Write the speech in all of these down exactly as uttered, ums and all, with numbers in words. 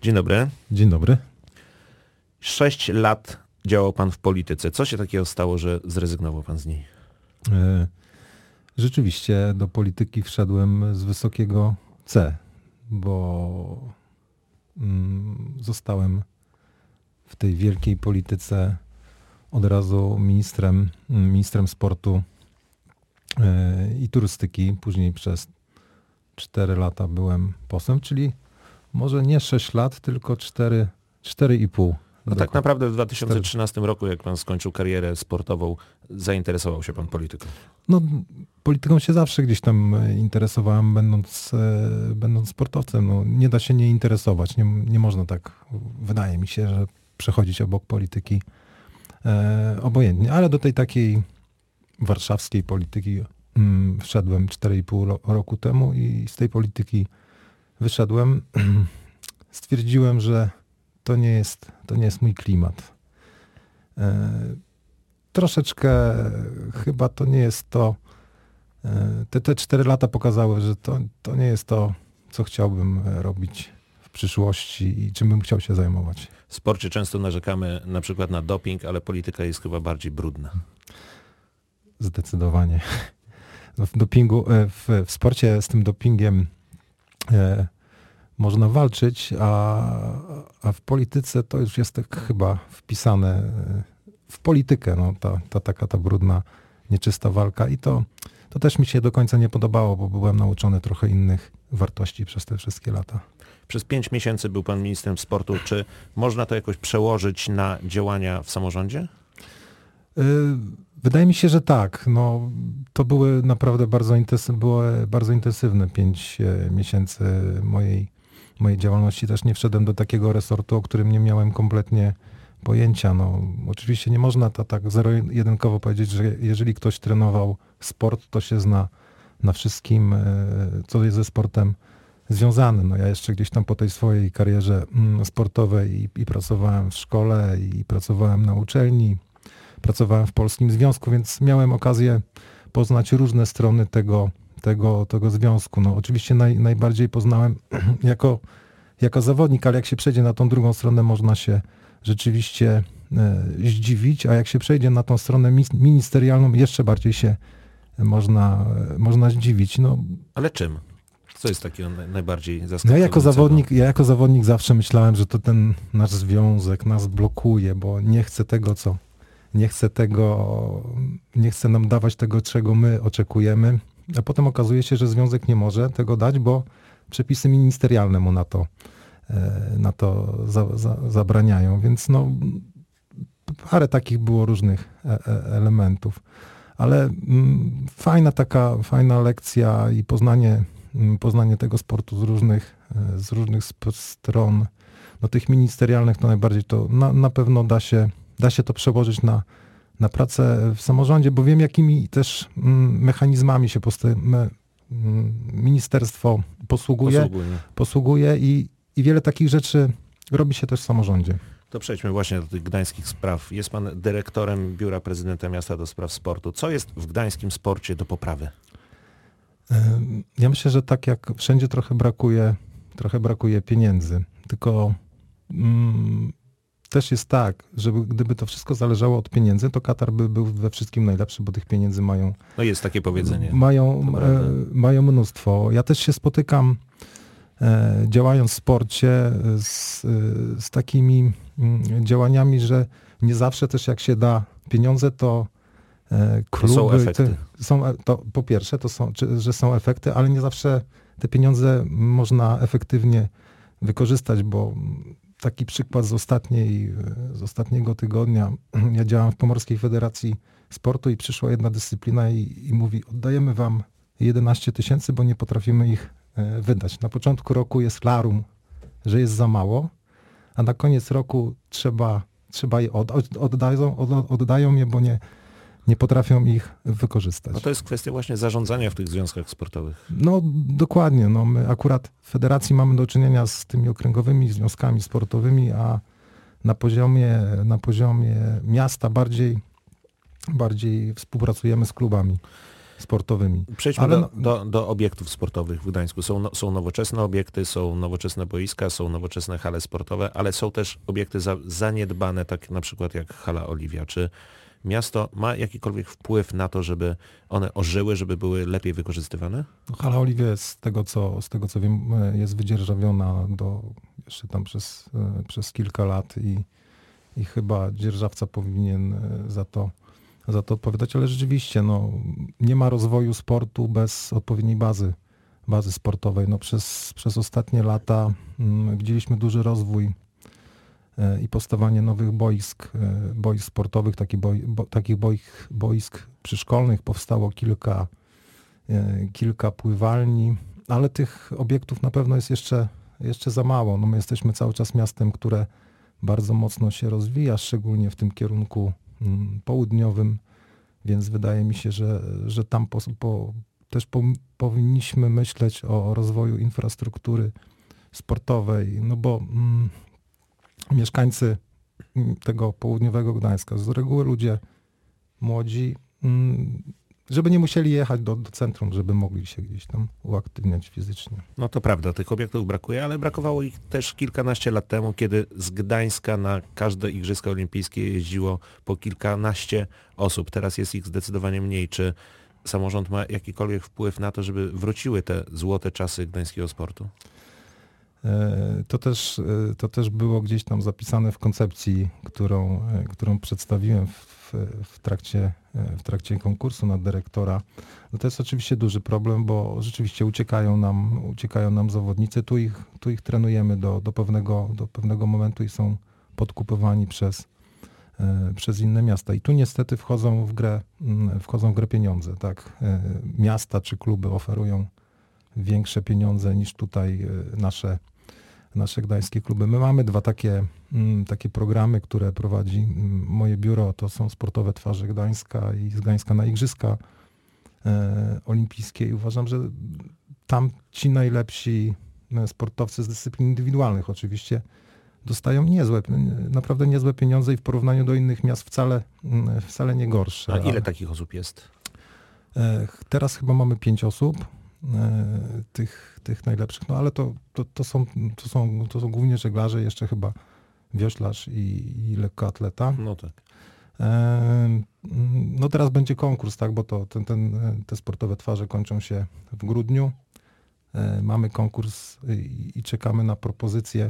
Dzień dobry. Dzień dobry. Sześć lat działał pan w polityce. Co się takiego stało, że zrezygnował pan z niej? Rzeczywiście do polityki wszedłem z wysokiego C, bo zostałem w tej wielkiej polityce od razu ministrem, ministrem sportu i turystyki. Później przez cztery lata byłem posłem, czyli może nie sześć lat, tylko cztery, cztery i pół. No tak naprawdę w dwa tysiące trzynastym roku, jak pan skończył karierę sportową, zainteresował się pan polityką. No, polityką się zawsze gdzieś tam interesowałem, będąc, będąc sportowcem. No, nie da się nie interesować. Nie, nie można tak, wydaje mi się, że przechodzić obok polityki e, obojętnie. Ale do tej takiej warszawskiej polityki mm, wszedłem cztery i pół roku temu i z tej polityki wyszedłem. Stwierdziłem, że to nie jest, to nie jest mój klimat. E, troszeczkę chyba to nie jest to, e, te, te cztery lata pokazały, że to, to nie jest to, co chciałbym robić w przyszłości i czym bym chciał się zajmować. W sporcie często narzekamy na przykład na doping, ale polityka jest chyba bardziej brudna. Zdecydowanie. No w dopingu, w, w sporcie z tym dopingiem e, można walczyć, a, a w polityce to już jest tak chyba wpisane w politykę, no, ta, ta taka ta brudna, nieczysta walka i to, to też mi się do końca nie podobało, bo byłem nauczony trochę innych wartości przez te wszystkie lata. Przez pięć miesięcy był pan ministrem sportu. Czy można to jakoś przełożyć na działania w samorządzie? Wydaje mi się, że tak. No, to były naprawdę bardzo, intensy- było bardzo intensywne pięć miesięcy mojej mojej działalności. Też nie wszedłem do takiego resortu, o którym nie miałem kompletnie pojęcia. No, oczywiście nie można to tak zero-jedynkowo powiedzieć, że jeżeli ktoś trenował sport, to się zna na wszystkim, co jest ze sportem związane. No, ja jeszcze gdzieś tam po tej swojej karierze sportowej i, i pracowałem w szkole, i pracowałem na uczelni, pracowałem w Polskim Związku, więc miałem okazję poznać różne strony tego, Tego, tego związku. No, oczywiście naj, najbardziej poznałem jako, jako zawodnik, ale jak się przejdzie na tą drugą stronę, można się rzeczywiście e, zdziwić, a jak się przejdzie na tą stronę ministerialną, jeszcze bardziej się można, e, można zdziwić. No, ale czym? Co jest takiego najbardziej zaskakującego? No, jako zawodnik, ja jako zawodnik zawsze myślałem, że to ten nasz związek nas blokuje, bo nie chce tego, co nie chce tego, nie chce nam dawać tego, czego my oczekujemy. A potem okazuje się, że związek nie może tego dać, bo przepisy ministerialne mu na to, na to za, za, zabraniają. Więc no, parę takich było różnych elementów. Ale mm, fajna taka, fajna lekcja i poznanie, poznanie tego sportu z różnych, z różnych stron. No, tych ministerialnych to najbardziej to na, na pewno da się, da się to przełożyć na na pracę w samorządzie, bo wiem, jakimi też mm, mechanizmami się posta- me, mm, ministerstwo posługuje, posługuje, posługuje i, i wiele takich rzeczy robi się też w samorządzie. To przejdźmy właśnie do tych gdańskich spraw. Jest pan dyrektorem Biura Prezydenta Miasta do spraw sportu. Co jest w gdańskim sporcie do poprawy? Ja myślę, że tak jak wszędzie trochę brakuje, trochę brakuje pieniędzy. Tylko mm, też jest tak, że gdyby to wszystko zależało od pieniędzy, to Katar by był we wszystkim najlepszy, bo tych pieniędzy mają... No jest takie powiedzenie. Mają, e, mają mnóstwo. Ja też się spotykam, e, działając w sporcie, z, z takimi m, działaniami, że nie zawsze też jak się da pieniądze, to e, kluby... To są efekty. Te, są, to, po pierwsze, to są, czy, że są efekty, ale nie zawsze te pieniądze można efektywnie wykorzystać, bo... Taki przykład z, ostatniej, z ostatniego tygodnia. Ja działam w Pomorskiej Federacji Sportu i przyszła jedna dyscyplina i, i mówi, oddajemy wam jedenaście tysięcy, bo nie potrafimy ich wydać. Na początku roku jest larum, że jest za mało, a na koniec roku trzeba, trzeba je od, oddają, od, oddają je, bo nie, nie potrafią ich wykorzystać. No to jest kwestia właśnie zarządzania w tych związkach sportowych. No dokładnie. No, my akurat w federacji mamy do czynienia z tymi okręgowymi związkami sportowymi, a na poziomie, na poziomie miasta bardziej, bardziej współpracujemy z klubami. sportowymi. Przejdźmy Ale do, do, do obiektów sportowych w Gdańsku. Są, no, są nowoczesne obiekty, są nowoczesne boiska, są nowoczesne hale sportowe, ale są też obiekty za, zaniedbane, tak na przykład jak hala Oliwia. Czy miasto ma jakikolwiek wpływ na to, żeby one ożyły, żeby były lepiej wykorzystywane? Hala Oliwia jest z tego, co, z tego co wiem, jest wydzierżawiona do, jeszcze tam przez, przez kilka lat i, i chyba dzierżawca powinien za to, za to odpowiadać, ale rzeczywiście no, nie ma rozwoju sportu bez odpowiedniej bazy, bazy sportowej. No, przez, przez ostatnie lata mm, widzieliśmy duży rozwój i powstawanie nowych boisk, boisk sportowych, takich, boi, bo, takich boisk, boisk przyszkolnych. Powstało kilka, kilka pływalni, ale tych obiektów na pewno jest jeszcze, jeszcze za mało. No my jesteśmy cały czas miastem, które bardzo mocno się rozwija, szczególnie w tym kierunku południowym, więc wydaje mi się, że, że tam po, po, też po, powinniśmy myśleć o rozwoju infrastruktury sportowej, no bo mm, mieszkańcy tego południowego Gdańska, z reguły ludzie młodzi, żeby nie musieli jechać do, do centrum, żeby mogli się gdzieś tam uaktywniać fizycznie. No to prawda, tych obiektów brakuje, ale brakowało ich też kilkanaście lat temu, kiedy z Gdańska na każde Igrzyska Olimpijskie jeździło po kilkanaście osób. Teraz jest ich zdecydowanie mniej. Czy samorząd ma jakikolwiek wpływ na to, żeby wróciły te złote czasy gdańskiego sportu? To też, to też było gdzieś tam zapisane w koncepcji, którą, którą przedstawiłem w, w, trakcie, w trakcie konkursu na dyrektora. No to jest oczywiście duży problem, bo rzeczywiście uciekają nam, uciekają nam zawodnicy. Tu ich, tu ich trenujemy do, do, pewnego, do pewnego momentu i są podkupywani przez, przez inne miasta. I tu niestety wchodzą w grę, wchodzą w grę pieniądze. Tak? Miasta czy kluby oferują większe pieniądze niż tutaj nasze, nasze gdańskie kluby. My mamy dwa takie, takie programy, które prowadzi moje biuro. To są Sportowe Twarze Gdańska i z Gdańska na Igrzyska Olimpijskie. I uważam, że tam ci najlepsi sportowcy z dyscyplin indywidualnych oczywiście dostają niezłe, naprawdę niezłe pieniądze i w porównaniu do innych miast wcale, wcale nie gorsze. A ile Ale... takich osób jest? Teraz chyba mamy pięć osób. Tych, tych najlepszych, no ale to, to, to, są, to, są, to są głównie żeglarze, jeszcze chyba wioślarz i, i lekkoatleta. No tak. No teraz będzie konkurs, tak, bo to ten, ten, te sportowe twarze kończą się w grudniu. Mamy konkurs i, i czekamy na propozycje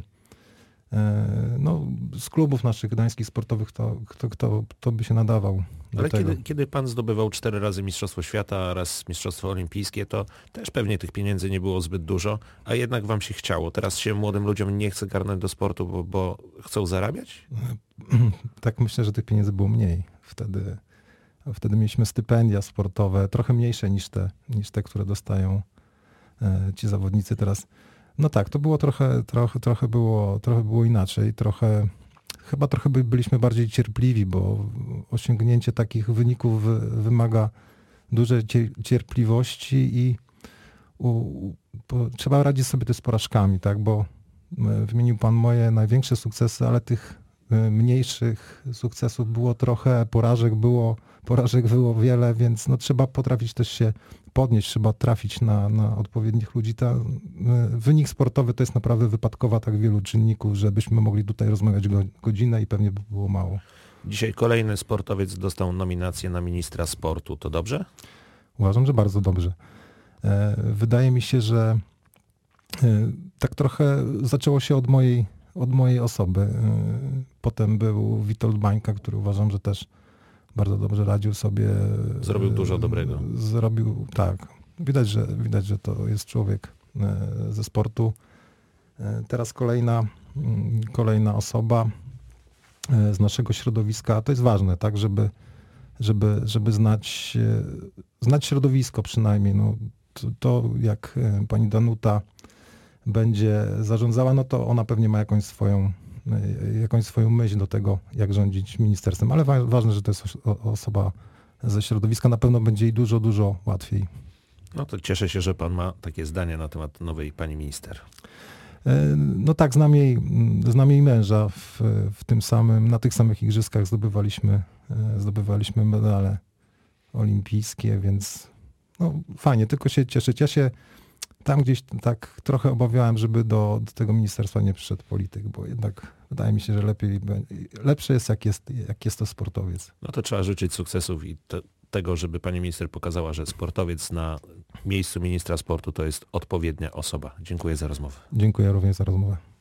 no, z klubów naszych gdańskich sportowych, to, kto, kto, kto by się nadawał do Ale tego. Kiedy, kiedy pan zdobywał cztery razy Mistrzostwo Świata, a raz Mistrzostwo Olimpijskie, to też pewnie tych pieniędzy nie było zbyt dużo, a jednak wam się chciało. Teraz się młodym ludziom nie chce garnąć do sportu, bo, bo chcą zarabiać? Tak myślę, że tych pieniędzy było mniej. Wtedy, wtedy mieliśmy stypendia sportowe, trochę mniejsze niż te, niż te, które dostają ci zawodnicy teraz. No tak, to było trochę, trochę, trochę, było, trochę było inaczej. Trochę, chyba trochę byliśmy bardziej cierpliwi, bo osiągnięcie takich wyników wymaga dużej cierpliwości i u, u, trzeba radzić sobie też z porażkami, tak? Bo wymienił pan moje największe sukcesy, ale tych mniejszych sukcesów było trochę, porażek było, porażek było wiele, więc no, trzeba potrafić też się podnieść, trzeba trafić na, na odpowiednich ludzi. Ta, wynik sportowy to jest naprawdę wypadkowa tak wielu czynników, żebyśmy mogli tutaj rozmawiać go, godzinę i pewnie by było mało. Dzisiaj kolejny sportowiec dostał nominację na ministra sportu. To dobrze? Uważam, że bardzo dobrze. Wydaje mi się, że tak trochę zaczęło się od mojej, od mojej osoby. Potem był Witold Bańka, który uważam, że też bardzo dobrze radził sobie. Zrobił dużo dobrego. Zrobił, tak. Widać, że, widać, że to jest człowiek ze sportu. Teraz kolejna, kolejna osoba z naszego środowiska. To jest ważne, tak, żeby, żeby, żeby znać, znać środowisko przynajmniej. No, to, to jak pani Danuta będzie zarządzała, no to ona pewnie ma jakąś swoją jakąś swoją myśl do tego, jak rządzić ministerstwem, ale wa- ważne, że to jest osoba ze środowiska, na pewno będzie jej dużo, dużo łatwiej. No to cieszę się, że pan ma takie zdanie na temat nowej pani minister. No tak, znam jej, znam jej męża w, w tym samym, na tych samych igrzyskach zdobywaliśmy, zdobywaliśmy medale olimpijskie, więc no fajnie, tylko się cieszyć. Ja się tam gdzieś tak trochę obawiałem, żeby do, do tego ministerstwa nie przyszedł polityk, bo jednak wydaje mi się, że lepiej, lepsze jest jak jest, jak jest to sportowiec. No to trzeba życzyć sukcesów i te, tego, żeby pani minister pokazała, że sportowiec na miejscu ministra sportu to jest odpowiednia osoba. Dziękuję za rozmowę. Dziękuję również za rozmowę.